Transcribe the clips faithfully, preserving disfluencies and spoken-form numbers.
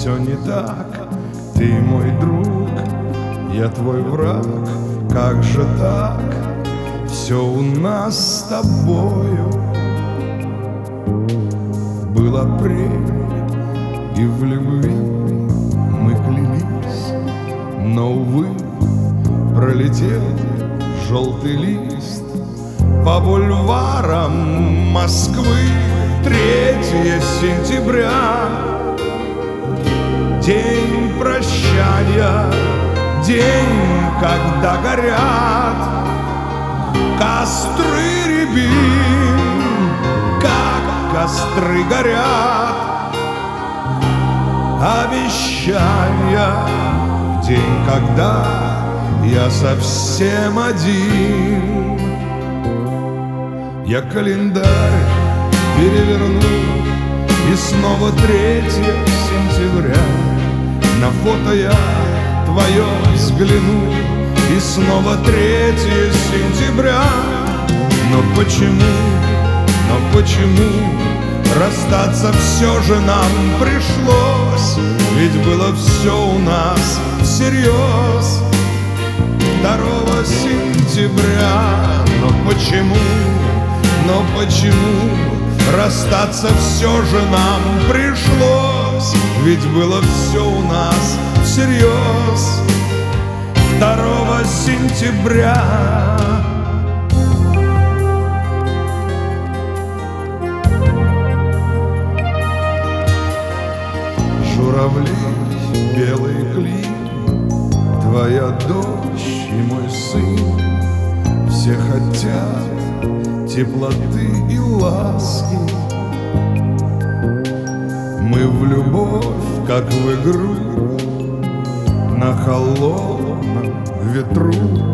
все не так. Ты мой друг, я твой враг. Как же так? Все у нас с тобою был апрель, и в любви мы клялись, но, увы, пролетел желтый лист по бульварам Москвы. Третье сентября, день прощания, день, когда горят костры рябин, как костры горят обещания. День, когда я совсем один. Я календарь переверну, и снова третье сентября. На фото я твое взгляну, и снова третье сентября. Но почему, но почему расстаться все же нам пришлось? Ведь было все у нас всерьез. Второго сентября. Но почему, но почему расстаться все же нам пришлось? Ведь было все у нас всерьез. Второго сентября. Журавли, белый клин, твоя дочь и мой сын. Все хотят теплоты и ласки. Мы в любовь, как в игру, на холодном ветру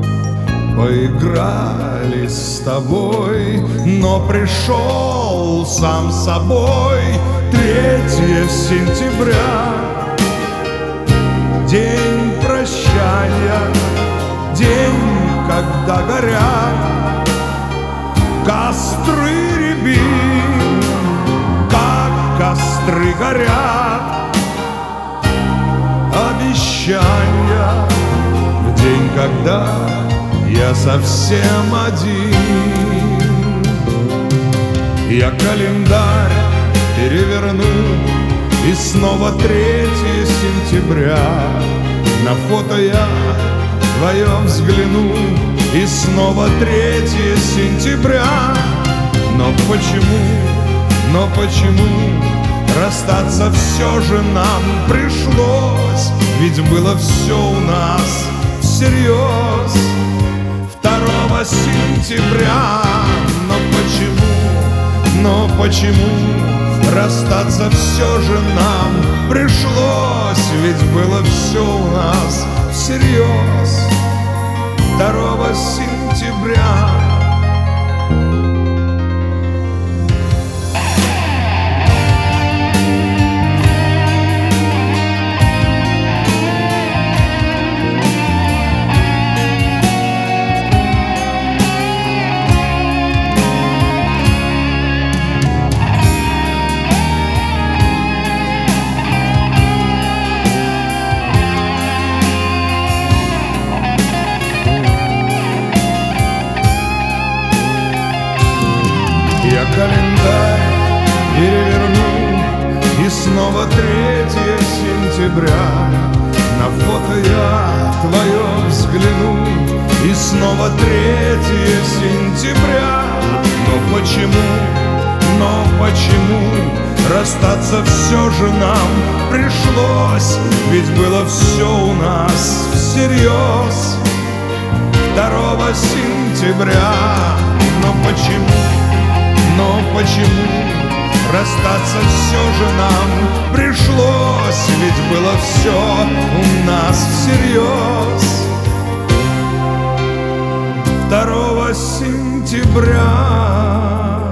поиграли с тобой, но пришел сам собой третье сентября. День прощания, день, когда горят костры рябин, как костры горят обещания. В день, когда я совсем один. Я календарь переверну, и снова третье сентября. На фото я твое взгляну, и снова третье сентября. Но почему, но почему расстаться все же нам пришлось? Ведь было все у нас всерьез. Второго сентября. Но почему, но почему расстаться все же нам пришлось? Ведь было все у нас всерьез. Второго сентября. Я календарь переверну, и снова третье сентября. На фото я твое взгляну, и снова третье сентября. Но почему, но почему расстаться все же нам пришлось? Ведь было все у нас всерьез. Второго сентября. Но почему, но почему расстаться все же нам пришлось? Ведь было все у нас всерьез. Второго сентября.